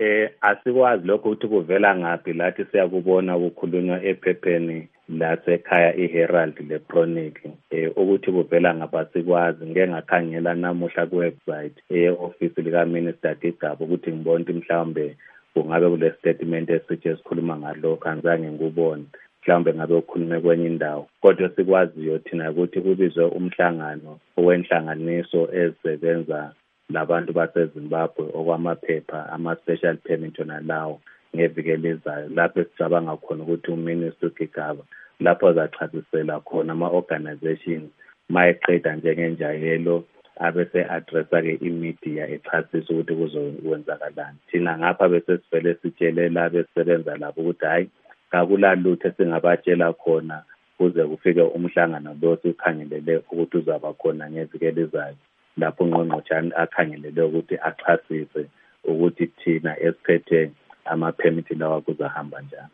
Asikwazi lokho ukuthi kuvela ngaphi, lathi siyakubona kukhulunywa ephepheni lasekhaya iHerald leChronic. Ukuthi kuvela ngaphi asikwazi. Ngeke ngakhangela namuhla kuwebsite office lika Minister Gigaba ukuthi ngibone ukuthi mhlawumbe kungabe kule statement esithi esikhuluma ngalokho, angizange ngubone. Mhlawumbe ngabe ukhulume kwenye indawo, kodwa sikwaziyo thina ukuthi kubizwe umhlangano owenhlanganiso ezisebenza labantu baseZimbabwe okwamaphepha ama-special permit lawo ngeviki elizayo, lapho esicabanga khona ukuthi uMinister Gigaba lapho azachasisela khona ama-organizations mayeqeda njengenjayelo abese addressa-ke imedia echasisa ukuthi kuzokwenzakalani. Thina ngapha bese sivele sitshelela besebenza lapho ukuthi hayi kakulalutho esingabatshela khona kuze kufike umhlangano lo sikhangelele ukuthi uzaba khona ngeviki elizayo, lapho uNgqongqotjhe akhangelele ukuthi achasise ukuthi thina esiphethe ama-permit lawa kuzahamba njani.